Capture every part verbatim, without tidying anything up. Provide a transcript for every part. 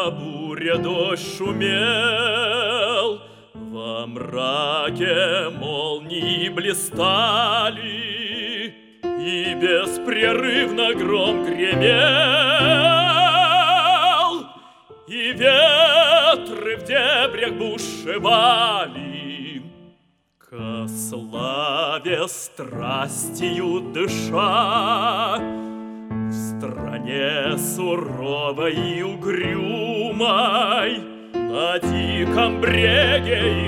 буря дождь шумел, во мраке молнии блистали, и беспрерывно гром гремел, и ветры в дебрях бушевали. Ко славе страстью дыша, в стране суровой и угрюмой, на диком бреге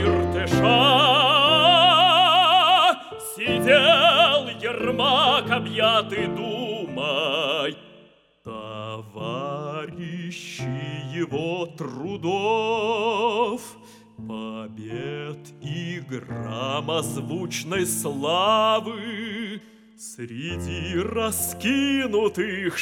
Иртыша сидел Ермак, объятый думой. Товарищи его трудов, побед и громозвучной славы, среди раскинутых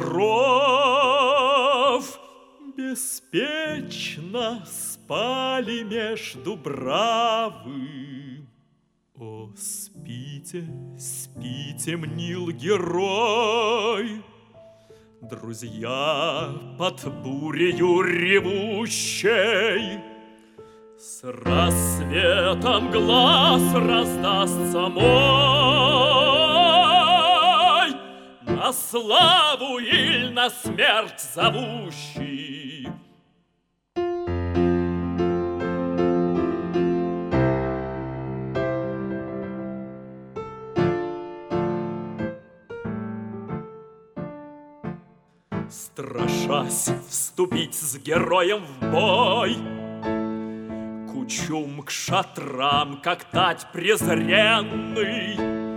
шатров беспечно спали меж дубравы. О, спите, спите, мнил герой, друзья, под бурею ревущей. С рассветом глаз раздастся мой, на славу или на смерть зовущий. Страшась вступить с героем в бой, Кучум к шатрам, как тать презренный,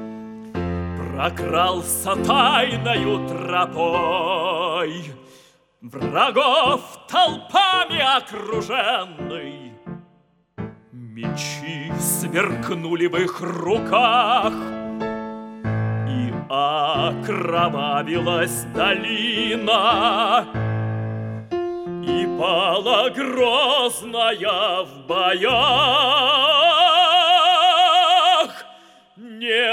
прокрался тайною тропой, врагов толпами окруженный. Мечи сверкнули в их руках, и окровавилась долина, и пала грозная в боях, не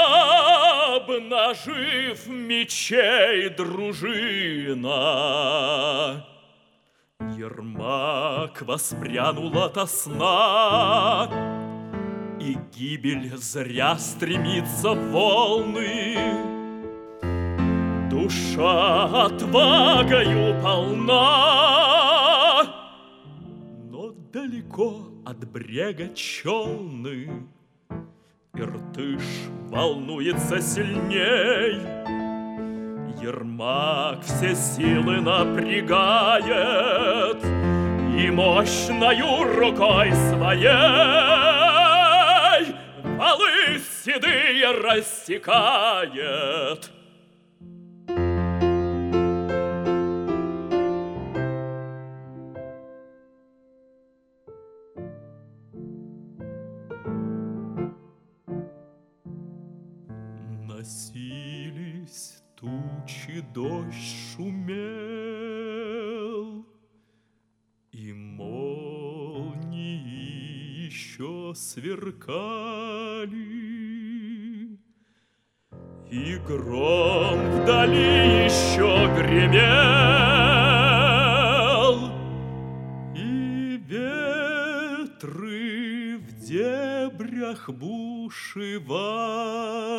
обнажив мечей дружина. Ермак воспрянул ото сна, и гибель зря стремится в волны. Душа отвагою полна, но далеко от брега челны. Иртыш волнуется сильней, Ермак все силы напрягает и мощною рукой своей валы седые рассекает. Носились тучи, дождь шумел, и молнии еще сверкали, и гром вдали еще гремел, и ветры в дебрях бушевали.